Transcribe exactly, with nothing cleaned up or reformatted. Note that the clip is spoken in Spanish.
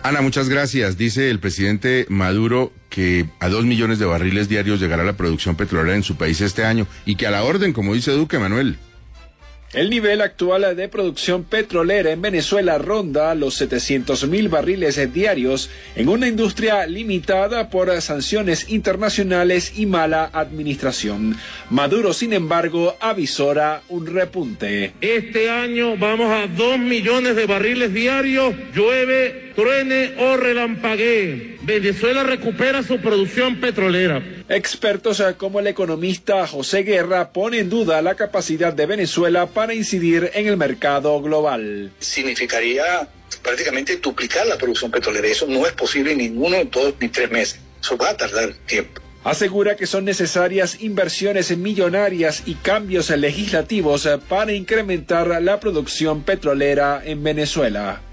Ana, muchas gracias. Dice el presidente Maduro que a dos millones de barriles diarios llegará la producción petrolera en su país este año y que a la orden, como dice Duque, Manuel. El nivel actual de producción petrolera en Venezuela ronda los setecientos mil barriles diarios en una industria limitada por sanciones internacionales y mala administración. Maduro, sin embargo, avisora un repunte. Este año vamos a dos millones de barriles diarios, llueve, truene o relampaguee. Venezuela recupera su producción petrolera. Expertos como el economista José Guerra ponen en duda la capacidad de Venezuela para incidir en el mercado global. Significaría prácticamente duplicar la producción petrolera. Eso no es posible en ninguno, dos ni tres meses. Eso va a tardar tiempo. Asegura que son necesarias inversiones millonarias y cambios legislativos para incrementar la producción petrolera en Venezuela.